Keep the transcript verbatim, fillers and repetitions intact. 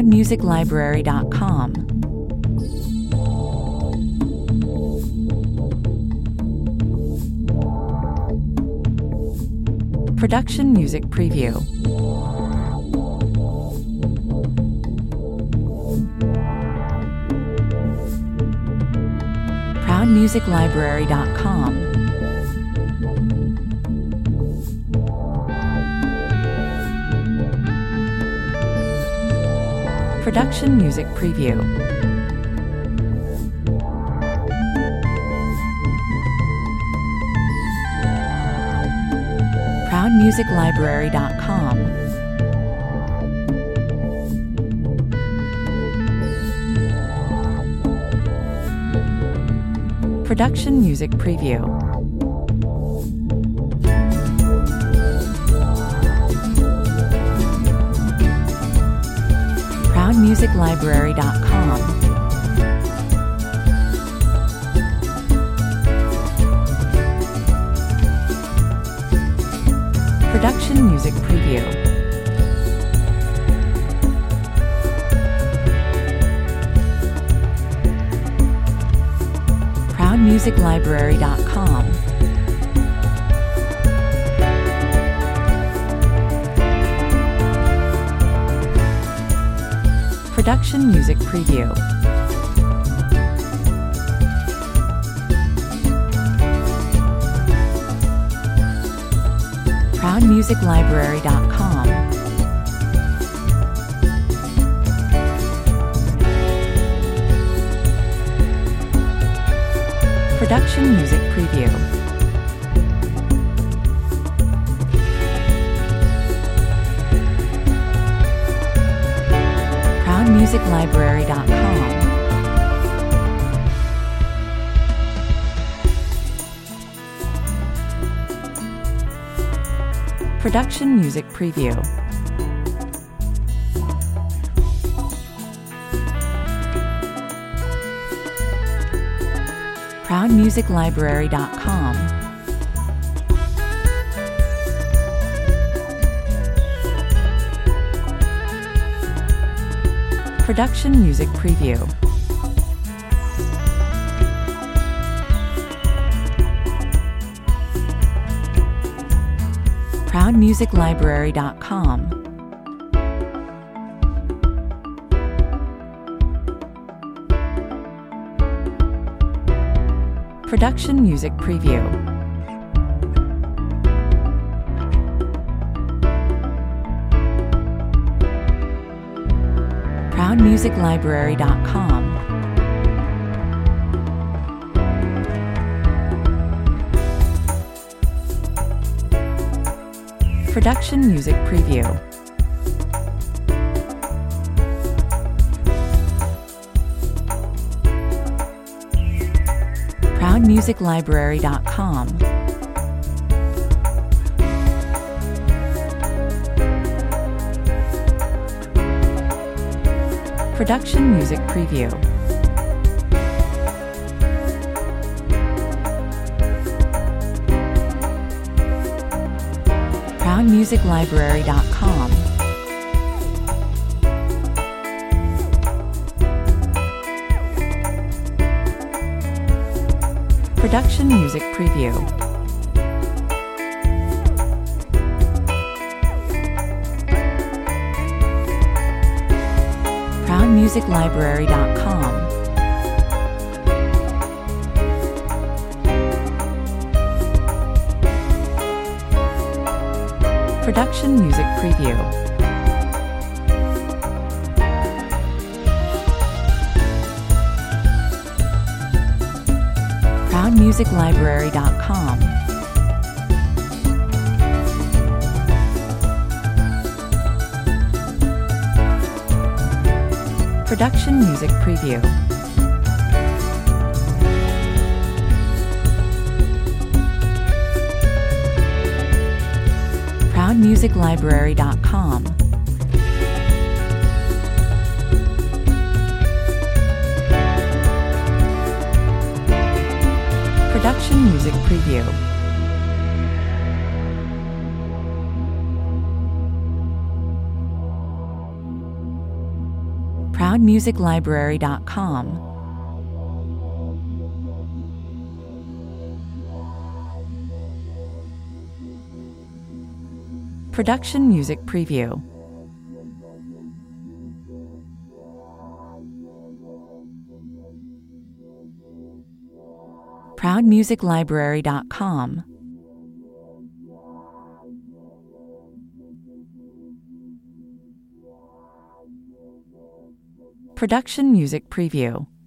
proud music library dot com. Production Music Preview. proud music library dot com. Production Music Preview. proud music library dot com. Production Music Preview. proud music library dot com. Production Music Preview. proud music library dot com. Production Music Preview. proud music library dot com. Production Music Preview. proud music library dot com. Production Music Preview. proud music library dot com. Production Music Preview. proud music library dot com. Production Music Preview. proud music library dot com. Production Music Preview. proud music library dot com. Production Music Preview. proud music library dot com. Production Music Preview. proud music library dot com. Production Music Preview. proud music library dot com. Production Music Preview. proud music library dot com. Production Music Preview. proud music library dot com, Production Music Preview. proud music library dot com, Production Music Preview.